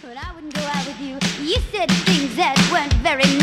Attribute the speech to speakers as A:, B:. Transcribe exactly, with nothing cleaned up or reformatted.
A: but I wouldn't go out with you. You said things that weren't very